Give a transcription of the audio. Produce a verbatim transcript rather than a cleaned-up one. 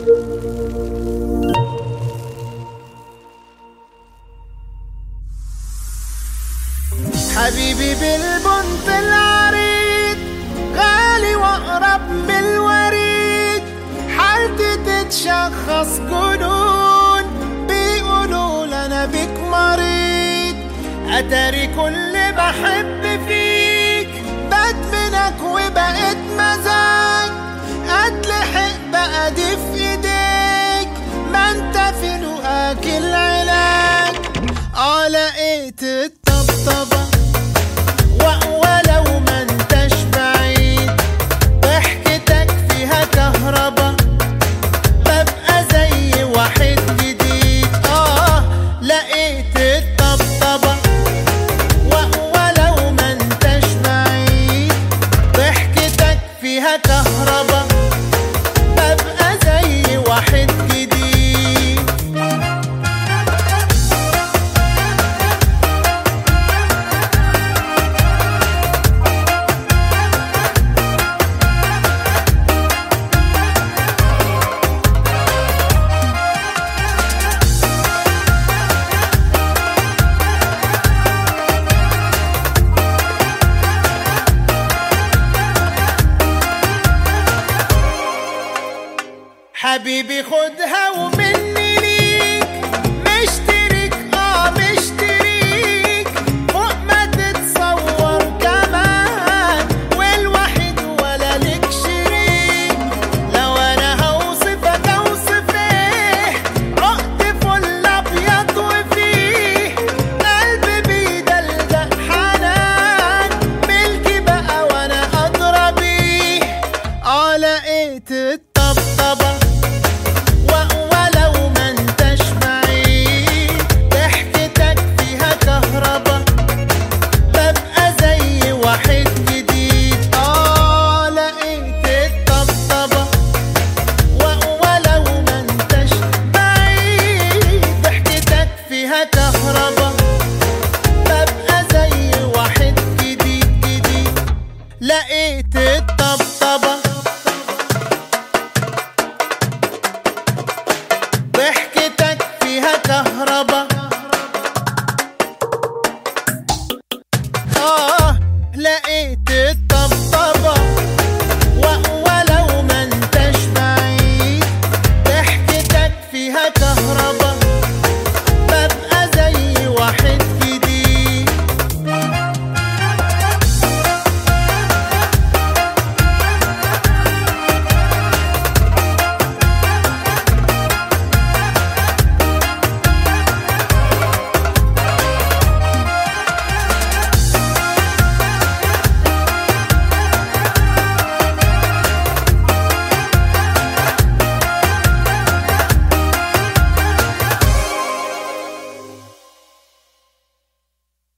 حبيبي بالبنط العريض، غالي واقرب من الوريد، حالتي تتشخص جنون، بيقولوا لنا بيك مريض. اتاري كل بحب فيك بدمنك وبقيت مزاج، اتلحق بقى دي في ايديك، ما انت في لقاك العلاج. اه لقيت الطبطبة ولو ما انتش بعيد، ضحكتك فيها كهربا، ببقى زي واحد جديد. اه لقيت الطبطبة ولو ما انتش بعيد، ضحكتك فيها كهربا، ببقى زي واحد جديد. حبيبي خدها ومن